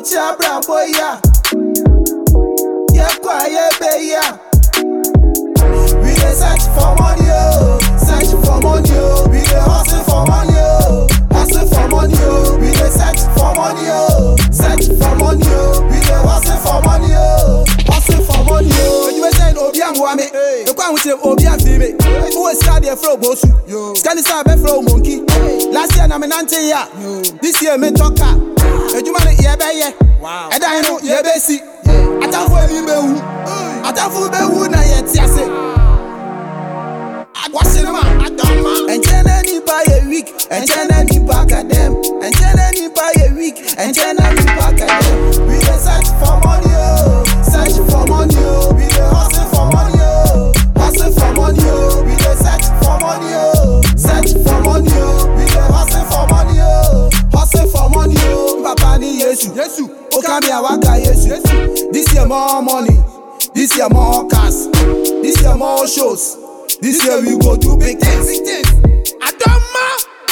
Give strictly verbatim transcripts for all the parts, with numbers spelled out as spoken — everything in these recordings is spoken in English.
approach ya, bra boy ya. Yeah, quiet be ya. We dey search for money, oh, search for money, oh. We dey hustle for money, oh, hustle for money, oh. We dey search for money, oh, search for money, oh. We dey hustle for money, oh, hustle for money, oh. When you be saying Obi and Wame, you can't with Obi and Fime. Who is scared there for Bosu? Scanny star be flow monkey. Last year na me nante ya. This year me talker. Ejuma ne ye be ye. Eda he no ye be si. Atanfo eni be wu. Atanfo be wu na ye ti ase. What's in my Adama? And China ni buy a week, and China ni back at them, and China ni buy a week, and China ni back at them. We dey search for money, oh, search for money, oh. We dey hustle for money, oh, hustle for money, oh. We dey search for money, oh, search for money, oh. We dey hustle for money, oh, hustle for money, oh. Papa ni Yesu, Yesu, Okami awaka Yesu. This year more money, this year more cars, this year more shows. This year we go do big things. Big things. Adama.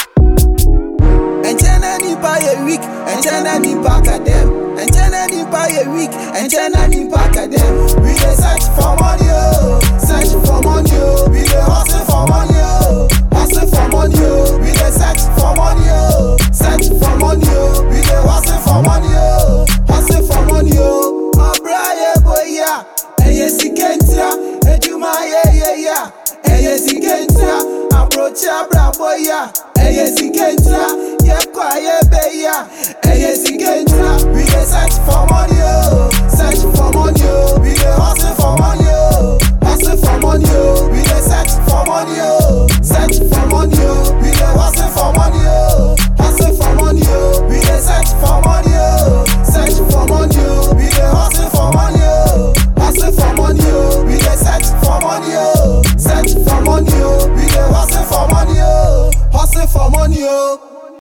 And China ni buy a week, and China ni back at them, and China ni buy a week, and China ni back at them. We dey search for money, oh, search for money, oh. We dey hustle for money, oh, hustle for money, oh. We dey search for money, oh, search for money, oh. We dey hustle for money, oh, hustle for money, oh. My brother boy ya, eye sikentia, ejuma yeah yeah yeah. Eye sikentia, approach ya bra boy ya. Eye sikentia, ye quiet be ya. Eye sikentia, we dey search for money, oh.